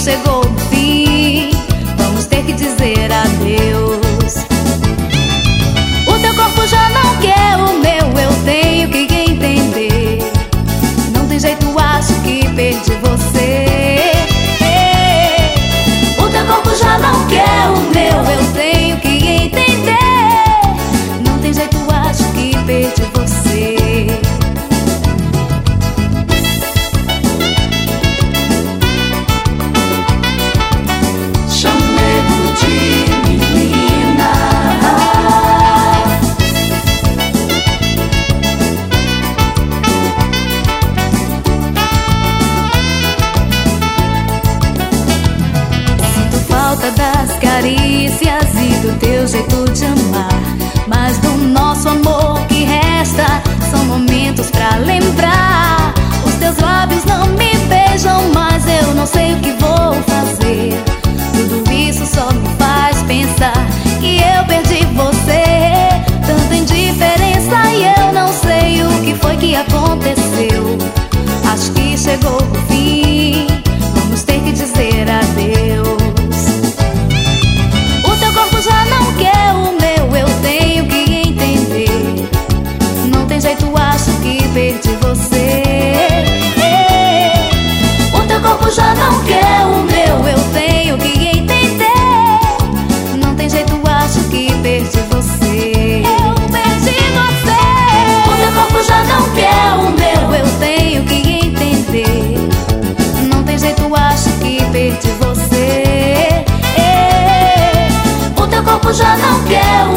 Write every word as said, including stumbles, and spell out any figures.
chegou o fim, vamos ter que dizer adeus. O teu corpo já não quer o meu, eu tenho que entender. Não tem jeito, acho que perdi você. O teu corpo já não quer o meu, eu tenho que entender. Não tem jeito, acho que perdi você. Das carícias e do teu jeito de amar, mas do nosso amor que resta são momentos pra lembrar. Os teus lábios não me beijam, mas eu não sei o que vou fazer. Tudo isso só me faz pensar que eu perdi você. Tanta indiferença e eu não sei o que foi que aconteceu. Acho que chegou o fim, vamos ter que dizer adeus. Já não quer o meu, eu tenho que entender. Não tem jeito, acho que perdi você. O teu corpo já não quer o meu, eu tenho que entender. Não tem jeito, acho que perdi você. Eu perdi você. O teu corpo já não quer o meu, eu tenho que entender. Não tem jeito, acho que perdi você. O teu corpo já não quer o